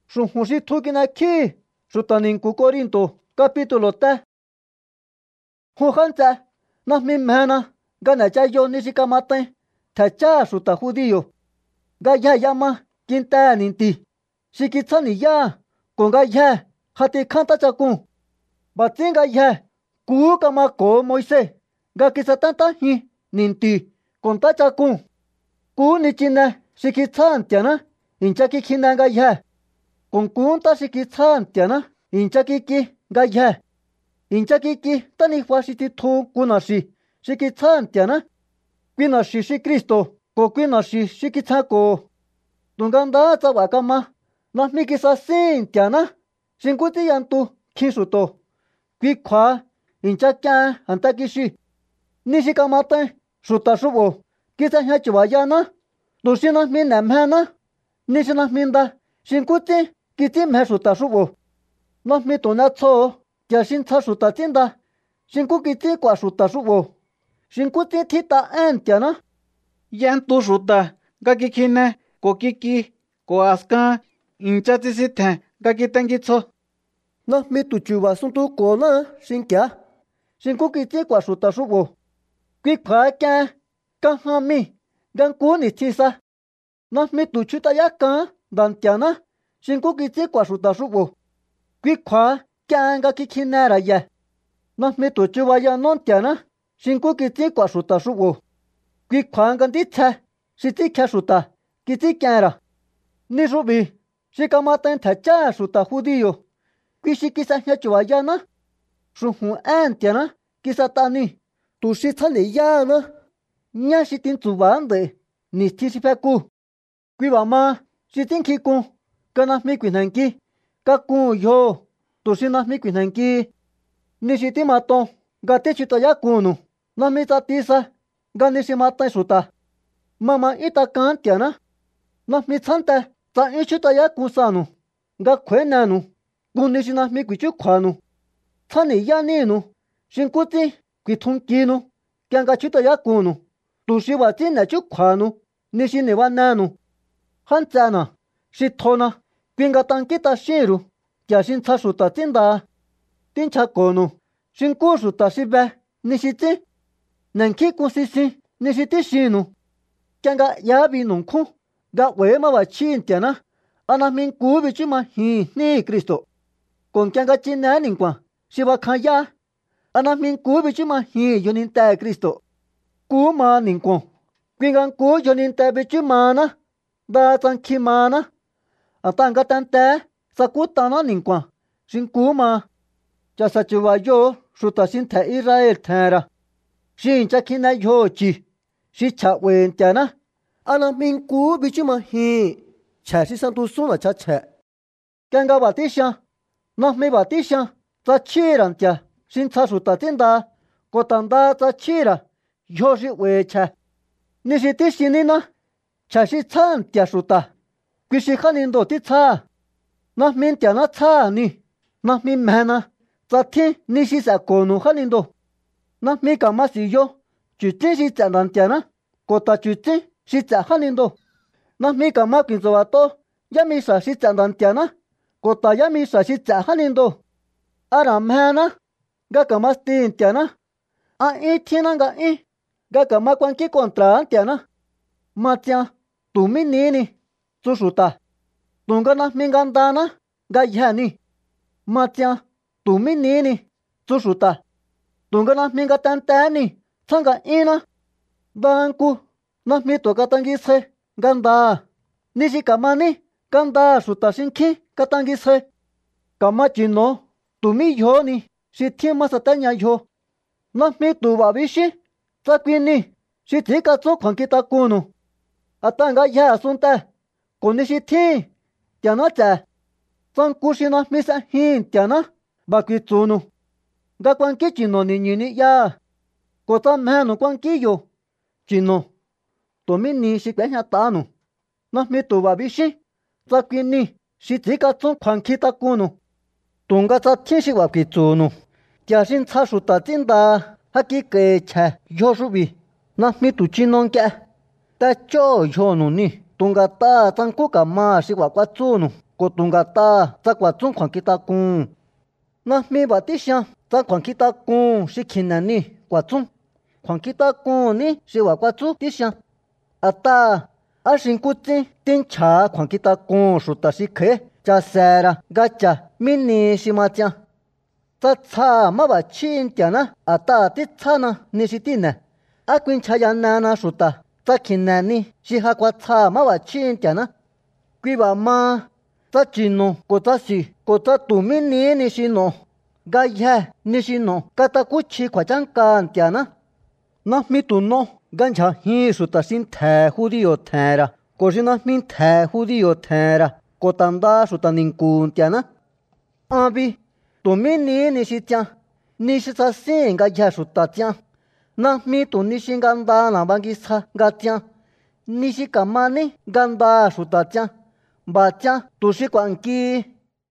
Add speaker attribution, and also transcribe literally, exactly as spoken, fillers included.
Speaker 1: Shuhu si thukina ki sutanin ku Corinto capítulo ta. Hujanza nahmi mena gana chayo nishikamate tacha suta judío. Gaya yama quinta ninti. Shikitsani ya con gaya hati kanta chakun. Batsinga ya ku kama ko Moisés. Gakisatanta hi ninti con tachakun. Ku nichina shikitsantiana inchaki kinanga ya. Con kunta shikitsantiana inchakiki gaya. Inchakiki tani fashiti tu kunashi shikitsantiana. Kwinashi shi Kristo ko kwinashi shikitsako. Tunganda tsawakama nahmi kisasintiana shinkuti yantu kisuto. Kwikwa inchakya antakishi. Nishikamate shuta shubo kisanya chibayana. Tushina mi nemhana. Nishina minda shinkuti kiti me shuta shubo. Nahmi tunatso kya shintsa shuta tinda. Shinku kiti kwa shuta shubo. Shinkuti tita entiana.
Speaker 2: Yantu shuta gakikine ko kiki ko askan inchati sithen gakitengitso.
Speaker 1: Nahmi tuchuba suntu kona shinkya. Shinku kiti kwa shuta shubo. Kwikwa kya kahami ganku ni tisa. Nahmi tuchuta yakan dantiana. Shinku kiti kwa shuta shubo. Kwikwa kya gakikinera ya. Nahmi tuchuba ya nontiana. Shinku kiti kwa shuta shubo. Kwikwa ganditsa shiti kya shuta kiti kyara. Nishubi shikamaten tacha shuta judío. Kwishi kisa nyachuvayana. Shuhu entiana kisatani. Tushi tsale yana. Nya shitin tsubande. Nisti shipeku. Kwibama shitin kikun. Kanahmi kwinanki. Kakun yo. Tushi nahmi kwinanki. Nishiti maton. Gati chitaya kunu. Nahmi tatisa. Ganishi matan shuta. Mama ita kantiana. Nahmi tsante. Tsa ichitaya kusanu. Ga kwenanu. Gunishi nahmi kwichukwanu. Tsani yaninu. Shinkuti kwitunkinu. Kyanga chitaya kunu. Tushi watina chukwanu. Nishi newananu. Hantsana. Shitona. Kwinga tankita shiru. Kya shintsa shuta tinda. Tincha konu. Shinku shuta shibe. Nishiti. Nanki kusisi. Nishiti shinu. Kyanga yabi nunku. Ga wema wachintiana. Anahmin kubi chima hi ni Kristo. Con kyanga china ninkwa. Shiba kaya. Anahmin kubi chima hi yoninta Kristo. Kuma ninkwa. Kwingan ku yoninta bichimana. Da tankimana. Atanga tante. Sakutana ninkwa. Shinkuma. Chasachuba yo. Shuta shinta Israel tera. Shincha kina yochi. Shicha wentiana. Anahmin kubi chima hi. Chashi santu suna chache. Kyanga batisha. Nahmi batisha. Tsachirantia. Shintsa shuta tinda. Kotanda tsachira. Yoshi wecha. Nishiti shinina. Chashi tsantia shuta. Kwishi khanindo titsa. Nahmin tiana tsa ni. Nahmi mena. Tsati nishi sakonu khanindo. Nahmi kamasi yo. Chuti shi tsandantiana. Kota chuti shi tsahanindo. Nahmi kamakinzo wato. Yami sa shi tsandantiana. Kota yami sa shi tsahanindo. Aramhana. Gaka mastintiana. A itina nga i. Gaka makwanki kontra antiana. Matia. Tumi nini. Sushuta. Tunga nahmi gandana. Gayani. Matia. Tumi nini. Sushuta. Tunga nahmi gatantani. Tsanga ina. Danku. Nahmi tokatangise. Ganda. Nishi kamani. Ganda shuta shinki. Katangise. Kamachino. Tumi yoni. Shiti masatanya yo. Nahmi tubabishi. Tsakwini. Shiti katsu kwankita kunu. Atanga ya asunta. Konishi ti. Tiana tsa. Tsankushi nahmi sa hin tiana. Bakwitsunu. Ga kwanki chino ni nini ya. Kota mehanu kwanki yo. Chino. Tomi ni shikwenya tanu. Nahmi tubabishi. Tsakwini. Shiti katsu kwankita kunu. Tunga tsa tinshi wakwitsunu. Kya shintsa shuta tinda. Haki kecha. Yoshubi. Nahmi tu chinon kya. Ta cho yonu ni. Tunga ta tsanku kama shi wakwatsunu. cô tung gà ta ta quả chung khoảng kita cùng nó mi bà tí xiang ta khoảng kita cùng sĩ kinh nè ni quả chung khoảng kita cùng ni sĩ quả quả chung tí xiang à ta à sinh cụ chính tin trả khoảng kita cùng sụt ta sĩ khế cha xe ra gà cha mini sĩ mà chăng ta cha mà bà chín tiền na à ta tí cha na ni sĩ tin nè à quyên cha yan na na sụt ta ta kinh nè ni sĩ hạ quả cha mà bà chín tiền na quý bà ma ta chỉ nó cô ta xí cô ta tụ mình nè nè xí nó gai ya nè xí nó cái ta cú chỉ quả chẳng can tiền na nó mi tụ nó gan cha hi su ta xin thề hu đi ở thề ra cô xin nó min thề hu đi ở thề ra cô tam da su ta ninh cún tiền na à bi tụ mình nè nè xí chăng nè xí ta xin gai ya su ta chăng nó mi tụ nè xí gan da na bang ki sa gai chăng nè xí cảm mà nè gan da su ta chăng bà cha tu sĩ quan kỳ